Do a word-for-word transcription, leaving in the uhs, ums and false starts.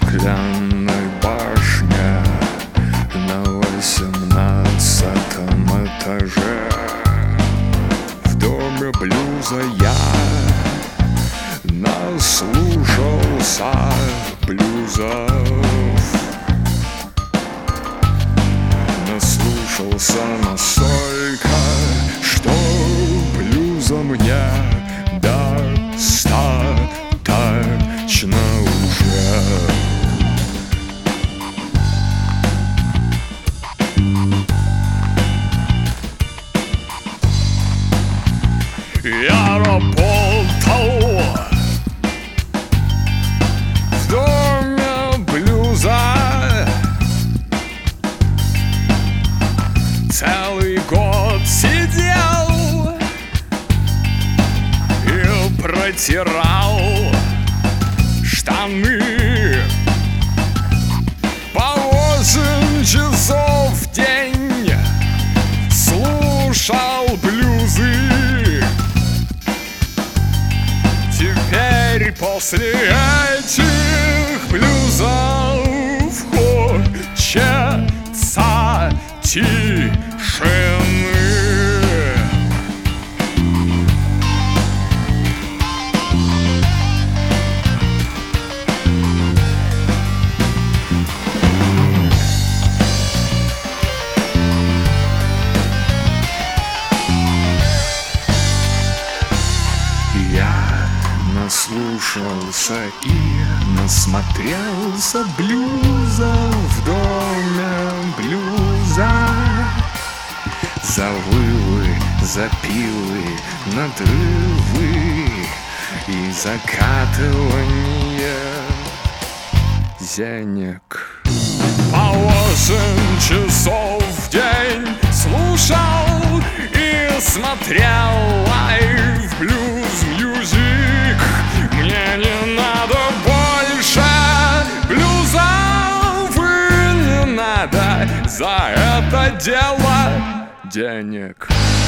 стеклянной башне на восемнадцатом этаже. В доме блюза я наслушался блюзов, наслушался настолько, что блюза мне достаточно уже. Я работал в доме блюза целый год, сидел и протирал штаны по восемь часов в день, слушал блюзы. Теперь после этих блюзов хочется тишины. Наслушался и насмотрелся блюза в доме блюза. Завывы, запилы, надрывы и закатывание зенек. По восемь часов в день слушал и смотрел лайв блюз мьюзик. Мне не надо больше блюзов, и не надо за это дело денег.